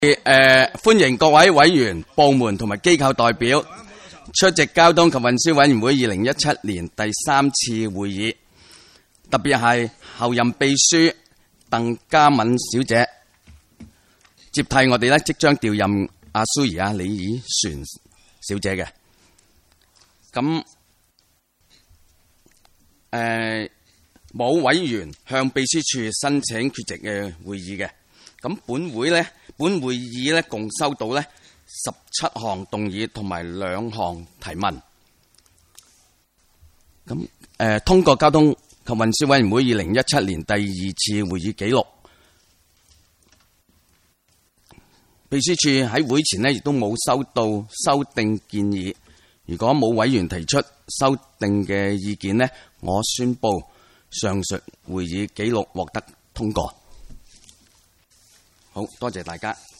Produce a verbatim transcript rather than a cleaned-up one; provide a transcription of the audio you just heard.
誒、呃，歡迎各位委員、部門同埋機構代表出席交通及運輸委員會二零一七年第三次會議，特別係候任秘書鄧嘉敏小姐接替我哋咧，即將調任阿蘇怡啊李以璇小姐嘅。咁誒，冇、呃、委員向秘書處申請缺席嘅會議嘅。咁本會呢，本會議呢共收到呢十七項動議同埋兩項提問。咁誒、呃，通過交通及運輸委員會二零一七年第二次會議記錄，秘書處喺會前呢亦都冇收到修訂建議。如果冇委員提出修訂嘅意見呢，我宣布上述會議記錄獲得通過。好多謝大家。